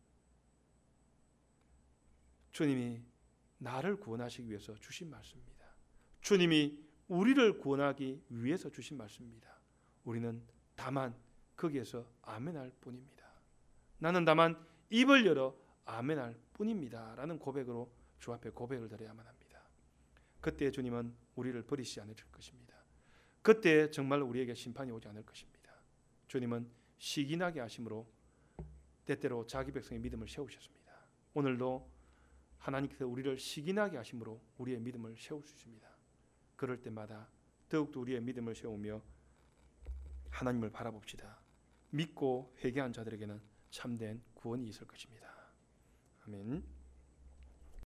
주님이 나를 구원하시기 위해서 주신 말씀입니다. 주님이 우리를 구원하기 위해서 주신 말씀입니다. 우리는 다만 거기에서 아멘할 뿐입니다. 나는 다만 입을 열어 아멘할 뿐입니다 라는 고백으로 주 앞에 고백을 드려야만 합니다. 그때 주님은 우리를 버리시지 않을 것입니다. 그때 정말 우리에게 심판이 오지 않을 것입니다. 주님은 시기나게 하심으로 때때로 자기 백성의 믿음을 세우셨습니다. 오늘도 하나님께서 우리를 시기나게 하심으로 우리의 믿음을 세울 수 있습니다. 그럴 때마다 더욱더 우리의 믿음을 세우며 하나님을 바라봅시다. 믿고 회개한 자들에게는 참된 구원이 있을 것입니다. 아멘.